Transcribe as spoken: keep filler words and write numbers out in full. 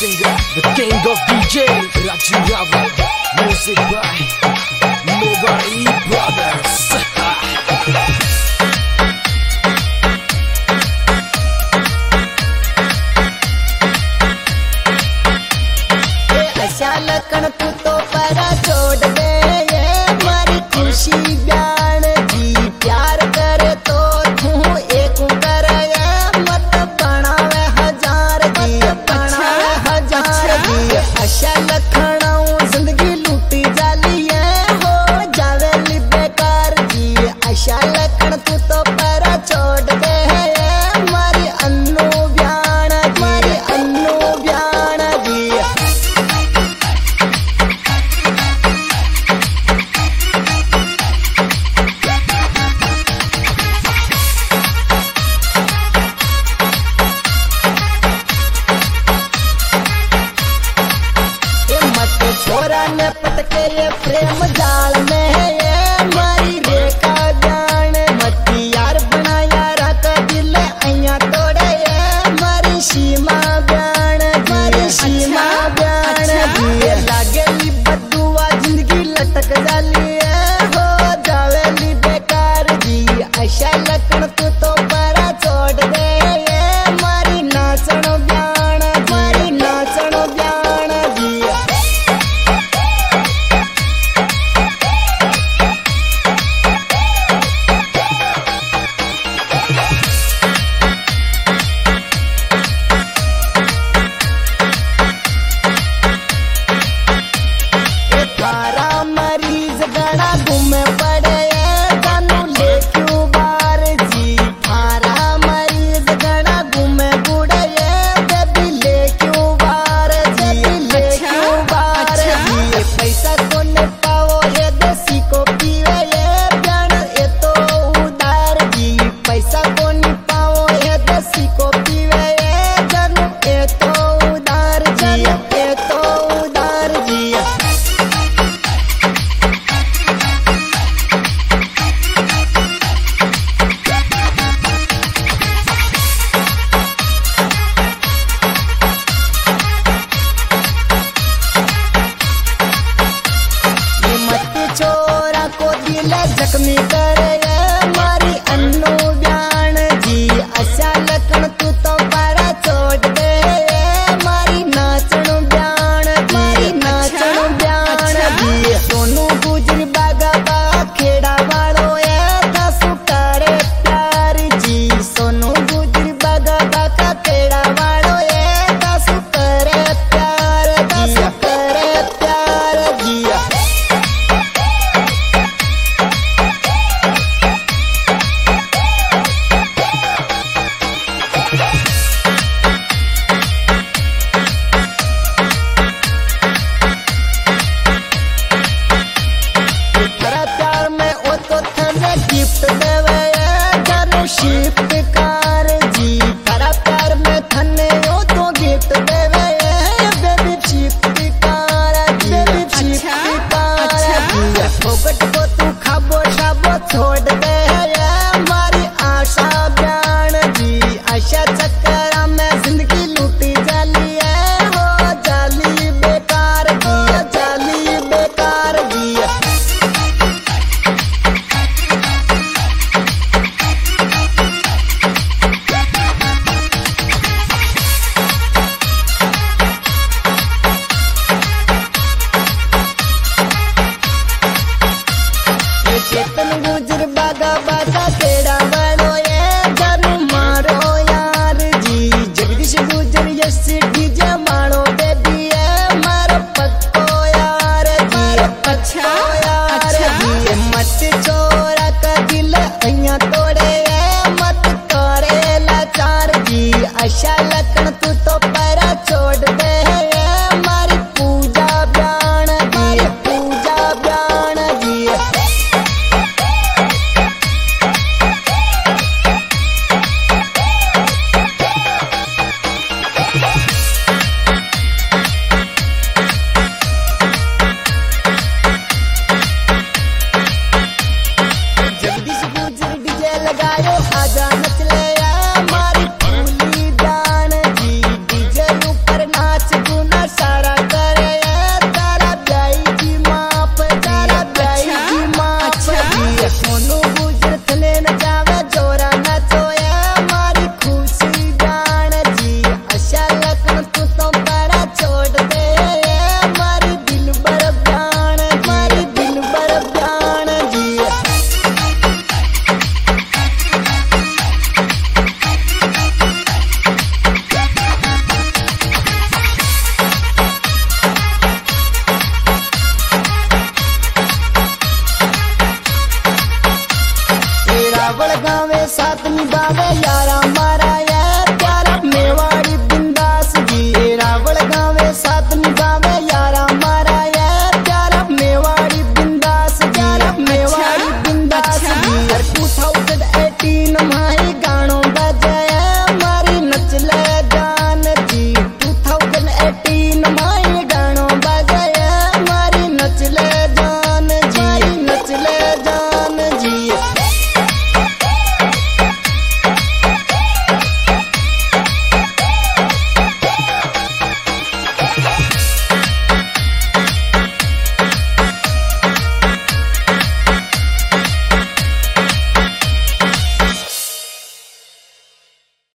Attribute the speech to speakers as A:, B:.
A: singer, the king of D J, Raju Raval. Music by Mobile Brothers.
B: ऐसा लखन तू तो परा छोड़ दे ये मारी खुशी ब्यान जी प्यार करे तो तू एक करे ये मत बनावे हजार जी बनावे हजार जी ऐसा लखन जिंदगी लूटी जाली है हो जावे ली बेकार जी ऐसा लखन तू तो परा छोड़ दे ये मारी अन्नू ब्यान मारी अन्नू ब्यान जी छोरा ने पटके ये प्रेम जाल में ये मारी रेखा जान मती यार बनाया रात दिल अया तोड़े ये मारी सीमा ब्यान मारी सीमा ब्यान ये लागेली बदुआ जिंदगी लटक जाली है हो जावेली बेकार जी ऐसा लखन तू तो परा छोड़ दे ये मारी नाचण ब्यान मारी नाचण ब्यान जी मरीज गड़ा घूमे पड़े जानू ले क्यों बार जी थारा मरीज गड़ा घूमे बुड़े बेबी ले क्यों बार जी ले क्यों बार जी पैसा को न पाओ ये देसी को पीवे ये ब्यान ये तो उधार जी पैसा को न पाओ ये देसी को पीवे ये जानू ये तो उधार जी ये तो उधार जी छोरा को दिल जख्मी करे मारी अन्नू ब्यान जी ऐसा लखन तू तो परा छोड़ दे मारी नाचण ब्यान मारी नाचण ब्यान जी सोनू गुजर बागा बा खेड़ा वालो है दसू करे प्यार जी सोनू गुजर बागा बा का खेड़ा वालो है दसू करे प्यार दसू करे प्यार जी प्यार में ओ तो थने गिफ्ट देवे जानू शिफ्ट कार जी तारा प्यार में थने ओ तो गिफ्ट देवे baby shift car baby shift car जी फोकट को तू खाबो शाबो छोड़ दे मारी आशा ब्यान जी आशा चक्कर में जिंदगी लूटी जाली है हो जाली बेकार जी जाली बेकार जी चेतन गुजर बागा बागा तेरा वालो ये जानू मारो यार जी जगदीश गुजर यस डीजे मारो बेबी है मारो पक्को यार मारो पक्को यार जी मत छोरा का दिल अया तोड़े मत करे लाचार जी आशा लखन